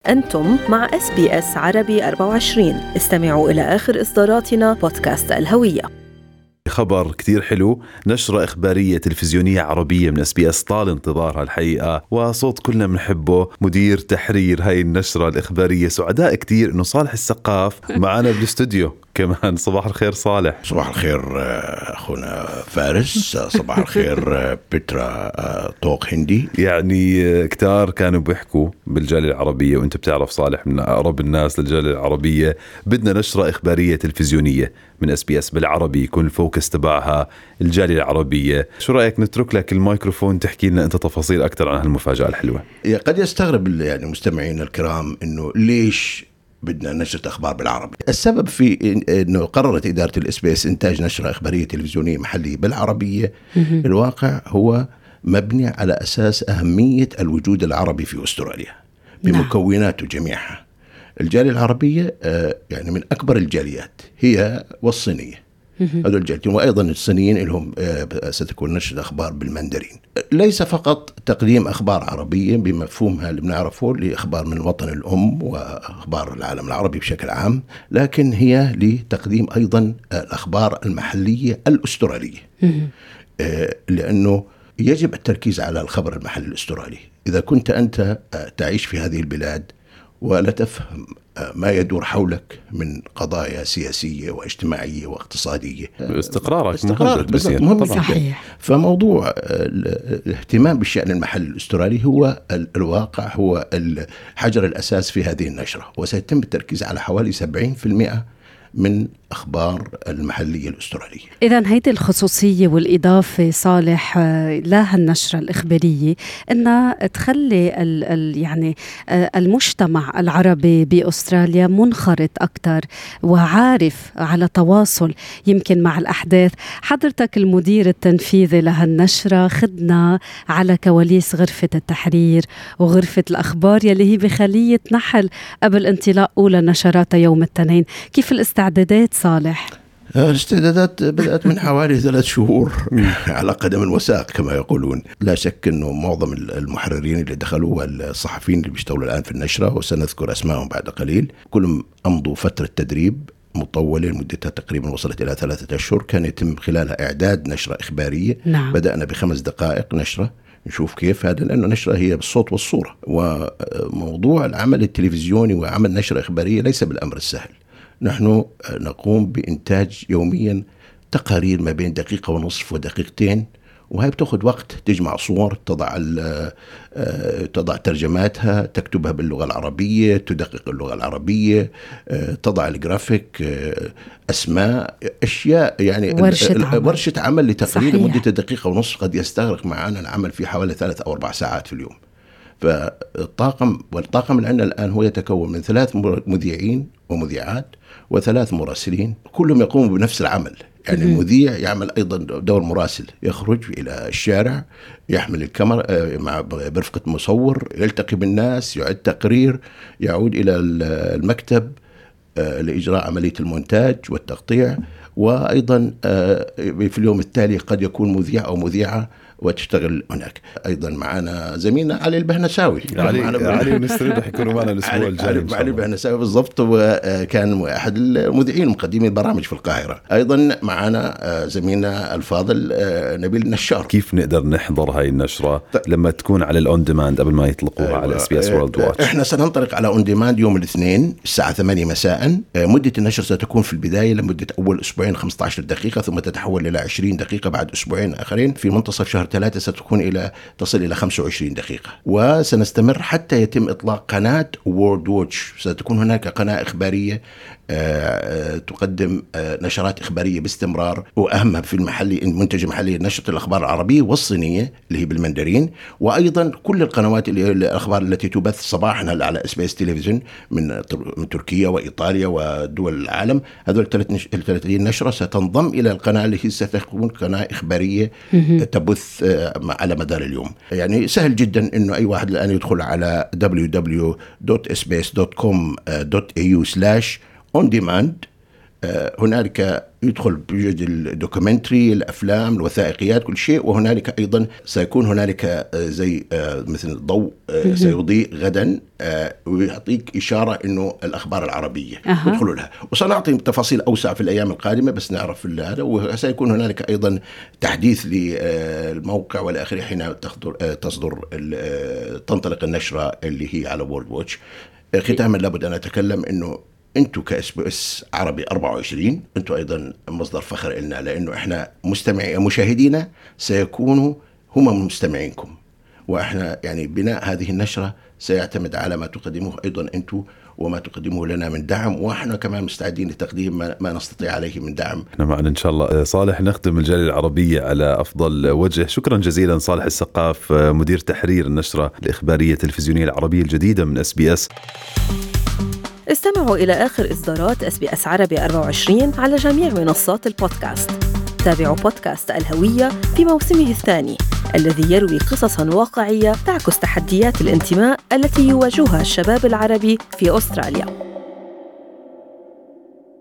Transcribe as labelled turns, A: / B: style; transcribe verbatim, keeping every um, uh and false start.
A: أنتم مع إس بي إس عربي أربعة وعشرين. استمعوا إلى آخر إصداراتنا بودكاست الهوية.
B: خبر كتير حلو، نشرة إخبارية تلفزيونية عربية من إس بي إس طال انتظارها الحقيقة، وصوت كلنا بنحبه مدير تحرير هاي النشرة الإخبارية. سعداء كتير إنه صالح السقاف معنا بالاستوديو كمان. صباح الخير صالح.
C: صباح الخير أخونا فارس. صباح الخير بترا طوق هندي.
B: يعني كتار كانوا بيحكوا بالجالية العربية، وانت بتعرف صالح من أقرب الناس للجالية العربية، بدنا نشرة إخبارية تلفزيونية من إس بي إس بالعربي يكون الفوكس تبعها الجالية العربية. شو رأيك نترك لك الميكروفون تحكي لنا أنت تفاصيل أكتر عن هالمفاجأة الحلوة؟
C: قد يستغرب يعني مستمعين الكرام إنه ليش بدنا نشرة أخبار بالعربي. السبب في إنه قررت إدارة الإس بي إس إنتاج نشرة إخبارية تلفزيونية محلية بالعربية. الواقع هو مبني على أساس أهمية الوجود العربي في أستراليا بمكوناته جميعها. الجالية العربية يعني من أكبر الجاليات هي والصينية، هذول الجاليتين، وأيضا الصينيين لهم ستكون نشرة أخبار بالمندرين. ليس فقط تقديم أخبار عربية بمفهومها اللي بنعرفه لأخبار من الوطن الأم وأخبار العالم العربي بشكل عام، لكن هي لتقديم أيضا الأخبار المحلية الأسترالية، لأنه يجب التركيز على الخبر المحلي الأسترالي. إذا كنت أنت تعيش في هذه البلاد ولا تفهم ما يدور حولك من قضايا سياسية واجتماعية واقتصادية،
B: استقرارك
C: استقرارك مهم جدا. فموضوع الاهتمام بالشأن المحلي الأسترالي هو الواقع، هو الحجر الأساس في هذه النشرة، وسيتم التركيز على حوالي سبعين بالمئة من أخبار المحلية الأسترالية.
D: إذن هيدي الخصوصية والإضافة صالح لها النشرة الإخبارية إنها تخلي ال ال يعني المجتمع العربي بأستراليا منخرط أكتر وعارف على تواصل يمكن مع الأحداث. حضرتك المدير التنفيذي لها النشرة، خدنا على كواليس غرفة التحرير وغرفة الأخبار يلي هي بخلية نحل قبل انطلاق أولى نشراتها يوم الاثنين. كيف الاستعدادات صالح؟
C: الاستعدادات بدأت من حوالي ثلاث شهور على قدم وساق كما يقولون. لا شك أنه معظم المحررين اللي دخلوا والصحفيين اللي بيشتغلوا الآن في النشرة، وسنذكر أسمائهم بعد قليل، كلهم أمضوا فترة تدريب مطولة مدتها تقريبا وصلت إلى ثلاثة أشهر، كان يتم خلالها إعداد نشرة إخبارية. نعم. بدأنا بخمس دقائق نشرة، نشوف كيف هذا، لأنه نشرة هي بالصوت والصورة، وموضوع العمل التلفزيوني وعمل نشرة إخبارية ليس بالأمر السهل. نحن نقوم بإنتاج يوميا تقارير ما بين دقيقة ونصف ودقيقتين، وهي بتأخذ وقت، تجمع صور، تضع تضع ترجماتها، تكتبها باللغة العربية، تدقق اللغة العربية، تضع الجرافيك، أسماء، أشياء، يعني
D: ورشة عمل,
C: ورشة عمل لتقرير مدة دقيقة ونصف قد يستغرق معنا العمل في حوالي ثلاث أو أربع ساعات في اليوم. فالطاقم والطاقم اللي عندنا الآن هو يتكون من ثلاث مذيعين ومذيعات وثلاث مراسلين، كلهم يقوموا بنفس العمل. يعني المذيع يعمل أيضا دور مراسل، يخرج إلى الشارع، يحمل الكاميرا مع برفقة مصور، يلتقي بالناس، يعد تقرير، يعود إلى المكتب لإجراء عملية المونتاج والتقطيع، وأيضا في اليوم التالي قد يكون مذيع أو مذيعة وتشتغل هناك. أيضا معنا زميلنا علي البهنساوي،
B: علي علي ونستريد رح يكونوا معنا الأسبوع الجاي.
C: علي البهنساوي بالضبط، وكان أحد المذيعين مقدمي البرامج في القاهرة. أيضا معنا زميلنا الفاضل نبيل النشار.
B: كيف نقدر نحضر هاي النشرة لما تكون على الأون ديماند قبل ما يطلقوها أيوة. على إس بي إس وورلد واتش؟
C: إحنا سننطلق على أون ديماند يوم الاثنين الساعة ثمانية مساء. مدة النشر ستكون في البداية لمدة أول أسبوعين خمسة عشر دقيقة، ثم تتحول إلى عشرين دقيقة بعد أسبوعين آخرين. في منتصف شهر ثلاثة ستكون إلى تصل إلى خمسة وعشرين دقيقة، وسنستمر حتى يتم إطلاق قناة وورلد واتش. ستكون هناك قناة إخبارية تقدم نشرات إخبارية باستمرار، وأهمها في المحلي المنتج المحلي نشرة الأخبار العربية والصينية اللي هي بالمندرين، وأيضا كل القنوات اللي الأخبار التي تبث صباحا على إس بي إس تلفزيون من من تركيا وإيطاليا ودول العالم. هذول الثلاثين نشرة ستنضم إلى القناة اللي هي ستكون قناة إخبارية تبث على مدار اليوم. يعني سهل جدا إنه أي واحد الآن يدخل على دبليو دبليو دبليو دوت اس بي اس دوت كوم دوت إيه يو سلاش on demand هنالك يدخل بيوجد الدوكيومنتري، الأفلام، الوثائقيات، كل شيء. وهنالك أيضا سيكون هنالك زي مثل الضوء سيضيء غدا ويعطيك إشارة إنه الأخبار العربية
D: أه.
C: يدخلوا لها. وسنعطي تفاصيل أوسع في الأيام القادمة، بس نعرف هذا. وسيكون هنالك أيضا تحديث للموقع والآخر حين تصدر تنطلق النشرة اللي هي على وورلد ووتش. ختاما لابد أن أتكلم إنه أنتوا كإس بي إس عربي أربعة وعشرين أنتوا أيضا مصدر فخر إلنا، لأنه إحنا مستمعي مشاهدينا سيكونوا هم مستمعينكم، وإحنا يعني بناء هذه النشرة سيعتمد على ما تقدموه أيضا أنتوا وما تقدموه لنا من دعم، وإحنا كمان مستعدين لتقديم ما نستطيع عليه من دعم.
B: احنا معنا إن شاء الله. صالح، نخدم الجالية العربية على أفضل وجه. شكرا جزيلا صالح السقاف، مدير تحرير النشرة الإخبارية التلفزيونية العربية الجديدة من إس بي إس.
A: استمعوا إلى آخر إصدارات إس بي إس عربي أربعة وعشرين على جميع منصات البودكاست. تابعوا بودكاست الهوية في موسمه الثاني الذي يروي قصصاً واقعية تعكس تحديات الانتماء التي يواجهها الشباب العربي في أستراليا.